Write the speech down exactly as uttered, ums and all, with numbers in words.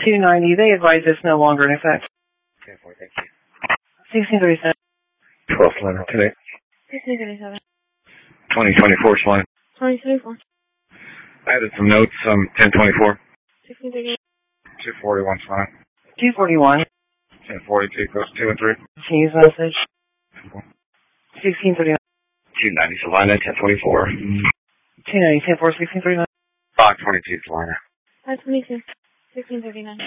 two ninety. They advise it's no longer in effect. ten four, thank you. sixteen thirty-seven. twelfth line today. sixteen thirty-seven. twenty twenty-four line. twenty twenty-four. I added some notes, um, ten twenty-four. sixteen thirty-eight. two forty-one line. two forty-one. ten forty-two, goes two and three. Can you use message? sixteen thirty-nine. two ninety, Savannah, ten twenty-four. two ninety, ten four, sixteen thirty-nine. five twenty-two, Savannah. five twenty-two. sixteen thirty-nine.